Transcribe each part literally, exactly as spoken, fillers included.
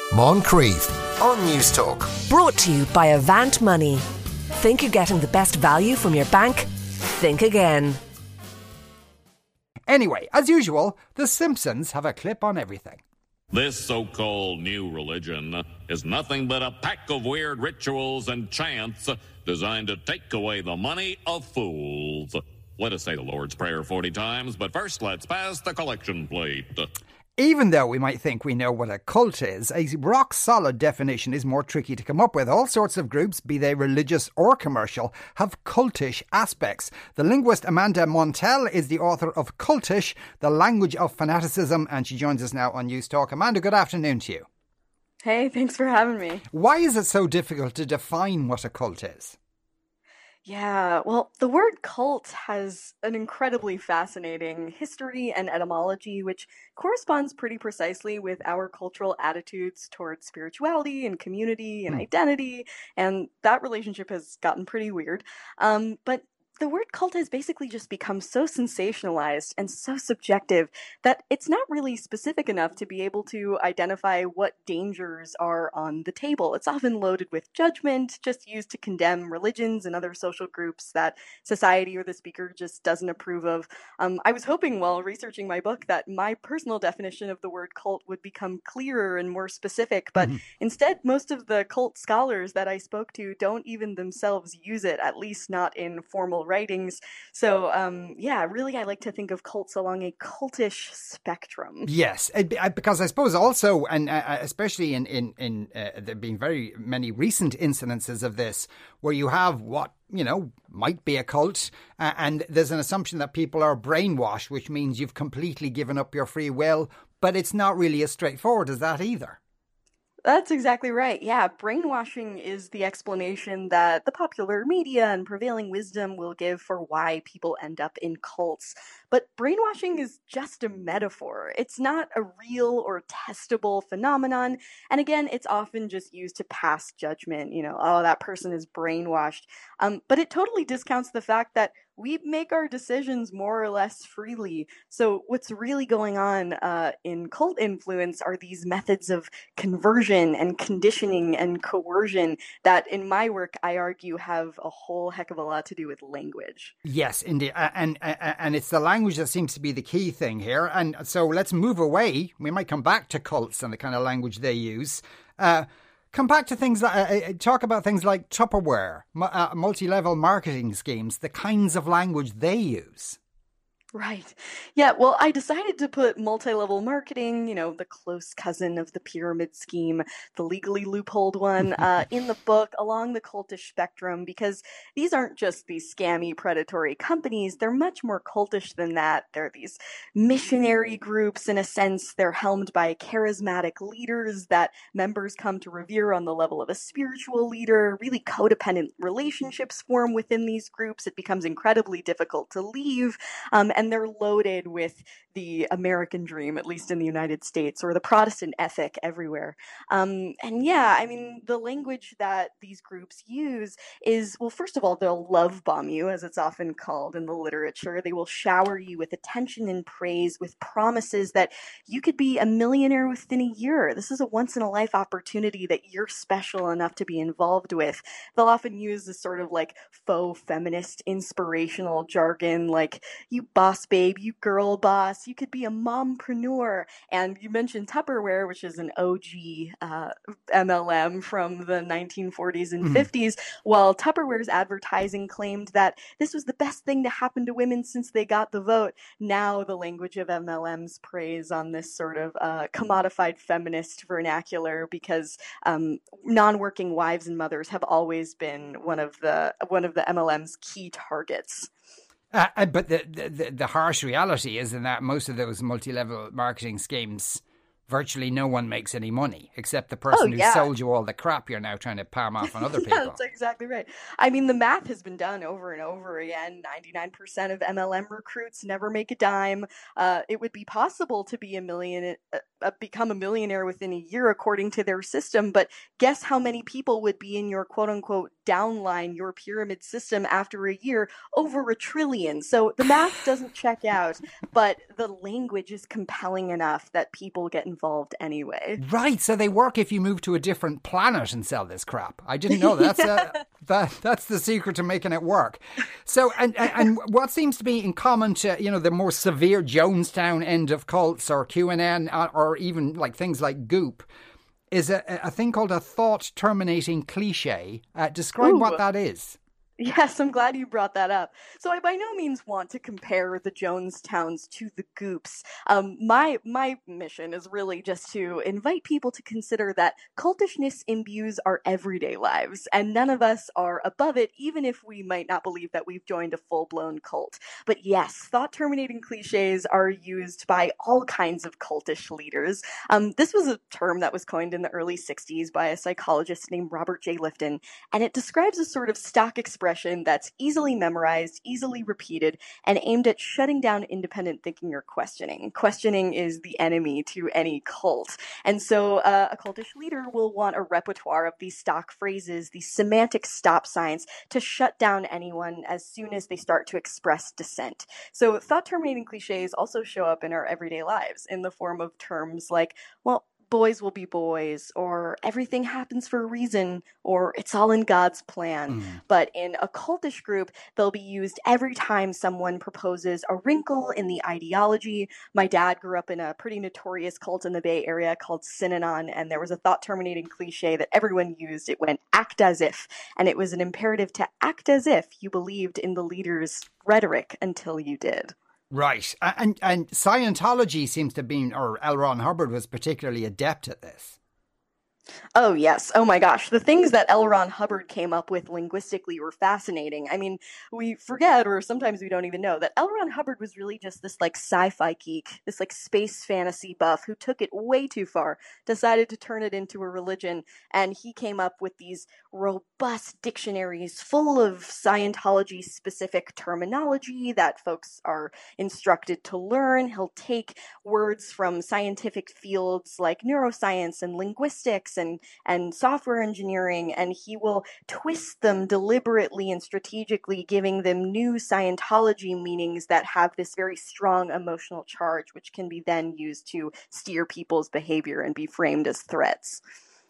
Moncrief on News Talk. Brought to you by Avant Money. Think you're getting the best value from your bank? Think again. Anyway, as usual, The Simpsons have a clip on everything. This so-called new religion is nothing but a pack of weird rituals and chants designed to take away the money of fools. Let us say the Lord's Prayer forty times, but first let's pass the collection plate. Even though we might think we know what a cult is, a rock-solid definition is more tricky to come up with. All sorts of groups, be they religious or commercial, have cultish aspects. The linguist Amanda Montell is the author of Cultish, The Language of Fanaticism, and she joins us now on News Talk. Amanda, good afternoon to you. Hey, thanks for having me. Why is it so difficult to define what a cult is? Yeah, well, the word cult has an incredibly fascinating history and etymology, which corresponds pretty precisely with our cultural attitudes towards spirituality and community and mm. identity, and that relationship has gotten pretty weird. Um, but the word cult has basically just become so sensationalized and so subjective that it's not really specific enough to be able to identify what dangers are on the table. It's often loaded with judgment, just used to condemn religions and other social groups that society or the speaker just doesn't approve of. Um, I was hoping while researching my book that my personal definition of the word cult would become clearer and more specific, but mm-hmm. instead, most of the cult scholars that I spoke to don't even themselves use it, at least not in formal writings. So, um, yeah, really, I like to think of cults along a cultish spectrum. Yes, because I suppose also, and uh, especially in in in uh, there being very many recent incidences of this, where you have what you know might be a cult, uh, and there's an assumption that people are brainwashed, which means you've completely given up your free will. But it's not really as straightforward as that either. That's exactly right. Yeah, brainwashing is the explanation that the popular media and prevailing wisdom will give for why people end up in cults. But brainwashing is just a metaphor. It's not a real or testable phenomenon. And again, it's often just used to pass judgment. You know, oh, that person is brainwashed. Um, but it totally discounts the fact that we make our decisions more or less freely. So what's really going on uh, in cult influence are these methods of conversion and conditioning and coercion that in my work, I argue, have a whole heck of a lot to do with language. Yes, indeed. Uh, and, uh, and it's the language that seems to be the key thing here. And so let's move away. We might come back to cults and the kind of language they use. Uh, Come back to things that uh, talk about things like Tupperware, uh, multi-level marketing schemes, the kinds of language they use. Right. Yeah, well, I decided to put multi-level marketing, you know, the close cousin of the pyramid scheme, the legally loopholed one, uh, in the book along the cultish spectrum, because these aren't just these scammy, predatory companies. They're much more cultish than that. They're these missionary groups, in a sense. They're helmed by charismatic leaders that members come to revere on the level of a spiritual leader. Really codependent relationships form within these groups. It becomes incredibly difficult to leave. Um, And they're loaded with the American dream, at least in the United States, or the Protestant ethic everywhere. Um, and yeah, I mean, the language that these groups use is, well, first of all, they'll love bomb you, as it's often called in the literature. They will shower you with attention and praise, with promises that you could be a millionaire within a year. This is a once-in-a-life opportunity that you're special enough to be involved with. They'll often use this sort of like faux feminist inspirational jargon, like, you boss babe, you girl boss, you could be a mompreneur. And you mentioned Tupperware, which is an O G uh, M L M from the nineteen forties and mm. fifties. Well, Tupperware's advertising claimed that this was the best thing to happen to women since they got the vote. Now the language of M L Ms preys on this sort of uh, commodified feminist vernacular because um, non-working wives and mothers have always been one of the one of the M L M's key targets. Uh, but the, the the harsh reality is in that most of those multi-level marketing schemes, virtually no one makes any money except the person oh, yeah. who sold you all the crap you're now trying to palm off on other yeah, people. That's exactly right. I mean, the math has been done over and over again. ninety-nine percent of M L M recruits never make a dime. Uh, it would be possible to be a million, uh, uh, become a millionaire within a year according to their system, but guess how many people would be in your quote-unquote downline your pyramid system after a year over a trillion. So the math doesn't check out, but the language is compelling enough that people get involved anyway. Right, so they work if you move to a different planet and sell this crap. I didn't know that. That's, uh, that, that's the secret to making it work. So, and, and and what seems to be in common to, you know, the more severe Jonestown end of cults or Q N N or even like things like Goop is a, a thing called a thought-terminating cliche. Uh, describe Ooh. what that is. Yes, I'm glad you brought that up. So I by no means want to compare the Jonestowns to the Goops. Um, my my mission is really just to invite people to consider that cultishness imbues our everyday lives, and none of us are above it, even if we might not believe that we've joined a full-blown cult. But yes, thought-terminating cliches are used by all kinds of cultish leaders. Um, this was a term that was coined in the early sixties by a psychologist named Robert J. Lifton, and it describes a sort of stock expression that's easily memorized, easily repeated, and aimed at shutting down independent thinking or questioning. Questioning is the enemy to any cult. And so uh, a cultish leader will want a repertoire of these stock phrases, these semantic stop signs, to shut down anyone as soon as they start to express dissent. So thought-terminating cliches also show up in our everyday lives in the form of terms like, well, boys will be boys, or everything happens for a reason, or it's all in God's plan. Mm. But in a cultish group, they'll be used every time someone proposes a wrinkle in the ideology. My dad grew up in a pretty notorious cult in the Bay Area called Synanon, and there was a thought-terminating cliche that everyone used. It went, act as if, and it was an imperative to act as if you believed in the leader's rhetoric until you did. Right. And and Scientology seems to be, or L. Ron Hubbard was particularly adept at this. Oh, yes. Oh, my gosh. The things that L. Ron Hubbard came up with linguistically were fascinating. I mean, we forget, or sometimes we don't even know, that L. Ron Hubbard was really just this, like, sci-fi geek, this, like, space fantasy buff who took it way too far, decided to turn it into a religion, and he came up with these robust dictionaries full of Scientology-specific terminology that folks are instructed to learn. He'll take words from scientific fields like neuroscience and linguistics and, and software engineering, and he will twist them deliberately and strategically, giving them new Scientology meanings that have this very strong emotional charge, which can be then used to steer people's behavior and be framed as threats.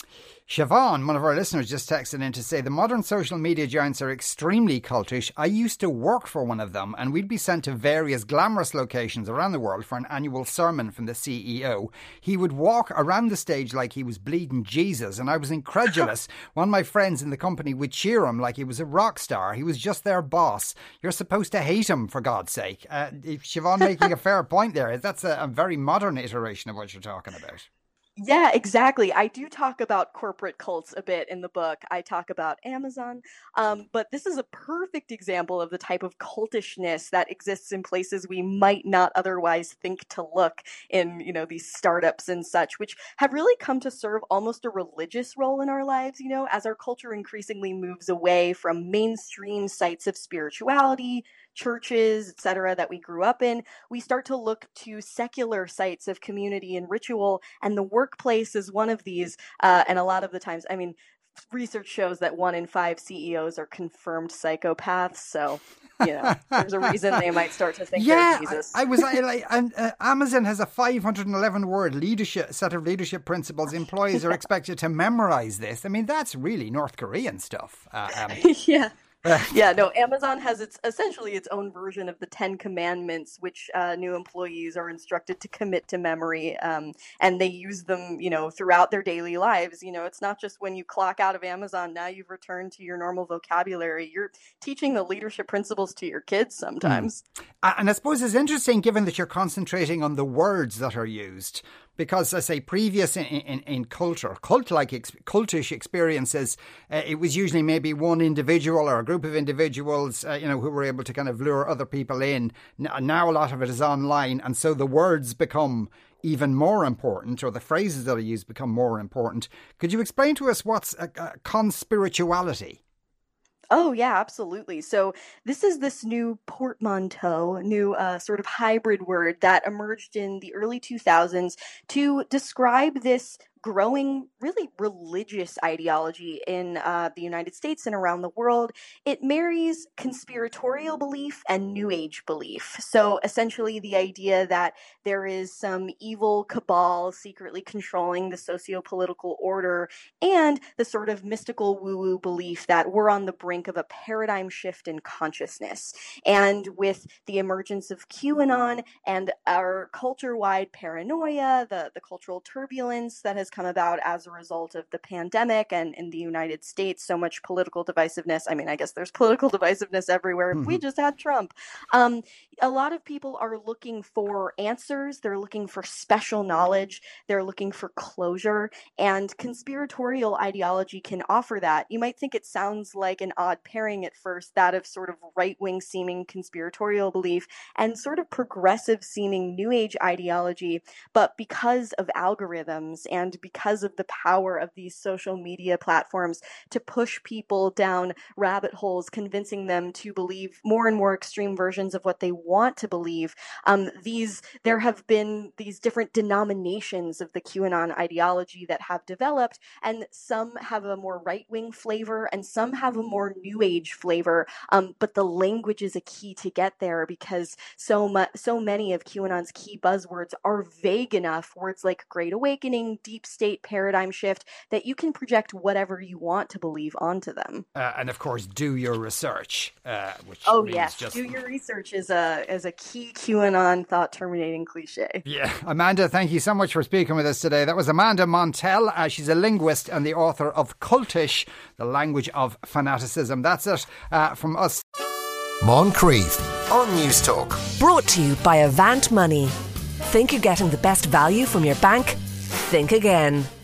Siobhan, one of our listeners, just texted in to say the modern social media giants are extremely cultish. I used to work for one of them, and we'd be sent to various glamorous locations around the world for an annual sermon from the C E O. He would walk around the stage like he was bleeding Jesus, and I was incredulous. One of my friends in the company would cheer him like he was a rock star. He was just their boss. You're supposed to hate him, for God's sake. Uh, Siobhan making a fair point there. That's a, a very modern iteration of what you're talking about. Yeah, exactly. I do talk about corporate cults a bit in the book. I talk about Amazon, um, but this is a perfect example of the type of cultishness that exists in places we might not otherwise think to look in, you know, these startups and such, which have really come to serve almost a religious role in our lives, you know, as our culture increasingly moves away from mainstream sites of spirituality, churches, et cetera, that we grew up in. We start to look to secular sites of community and ritual, and the workplace is one of these. Uh, and a lot of the times, I mean, research shows that one in five C E Os are confirmed psychopaths. So, you know, there's a reason they might start to think yeah, they're Jesus. I, I was like, and uh, Amazon has a five hundred eleven word leadership set of leadership principles. Employees are expected to memorize this. I mean, that's really North Korean stuff. Uh, um, yeah. yeah, no, Amazon has its essentially its own version of the Ten Commandments, which uh, new employees are instructed to commit to memory, um, and they use them, you know, throughout their daily lives. You know, it's not just when you clock out of Amazon, now you've returned to your normal vocabulary. You're teaching the leadership principles to your kids sometimes. Mm. And I suppose it's interesting, given that you're concentrating on the words that are used. Because, I say, previous in, in, in culture, cult-like, ex- cultish experiences, uh, it was usually maybe one individual or a group of individuals, uh, you know, who were able to kind of lure other people in. Now a lot of it is online, and so the words become even more important, or the phrases that are used become more important. Could you explain to us what's a, a conspirituality? Oh, yeah, absolutely. So this is this new portmanteau, new uh, sort of hybrid word that emerged in the early two thousands to describe this growing, really religious ideology in uh, the United States and around the world. It marries conspiratorial belief and New Age belief. So essentially the idea that there is some evil cabal secretly controlling the socio-political order, and the sort of mystical woo-woo belief that we're on the brink of a paradigm shift in consciousness. And with the emergence of QAnon and our culture-wide paranoia, the, the cultural turbulence that has come about as a result of the pandemic, and in the United States, so much political divisiveness. I mean, I guess there's political divisiveness everywhere. Mm-hmm. We just had Trump. Um, a lot of people are looking for answers. They're looking for special knowledge. They're looking for closure. And conspiratorial ideology can offer that. You might think it sounds like an odd pairing at first, that of sort of right-wing seeming conspiratorial belief and sort of progressive seeming New Age ideology. But because of algorithms and because of the power of these social media platforms to push people down rabbit holes, convincing them to believe more and more extreme versions of what they want to believe, um, these there have been these different denominations of the QAnon ideology that have developed, and some have a more right-wing flavor and some have a more New Age flavor. Um, but the language is a key to get there, because so much, so many of QAnon's key buzzwords are vague enough, words like Great Awakening, deep state, paradigm shift, that you can project whatever you want to believe onto them. Uh, and of course, do your research. Uh, which oh means yes, just... do your research is a is a key QAnon thought terminating cliche. Yeah, Amanda, thank you so much for speaking with us today. That was Amanda Montell. Uh, she's a linguist and the author of Cultish, The Language of Fanaticism. That's it uh, from us. Moncrief on News Talk. Brought to you by Avant Money. Think you're getting the best value from your bank? Think again.